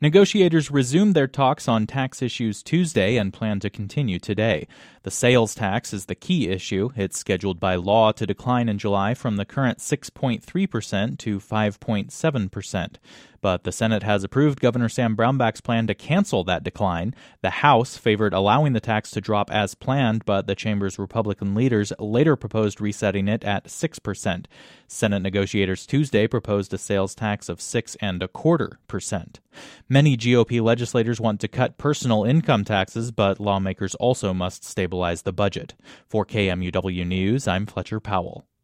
Negotiators resumed their talks on tax issues Tuesday and plan to continue today. The sales tax is the key issue. It's scheduled by law to decline in July from the current 6.3% to 5.7%. But the Senate has approved Governor Sam Brownback's plan to cancel that decline. The House favored allowing the tax to drop as planned, but the chamber's Republican leaders later proposed resetting it at 6%. Senate negotiators Tuesday proposed a sales tax of 6.25%. Many GOP legislators want to cut personal income taxes, but lawmakers also must stabilize the budget. For KMUW News, I'm Fletcher Powell.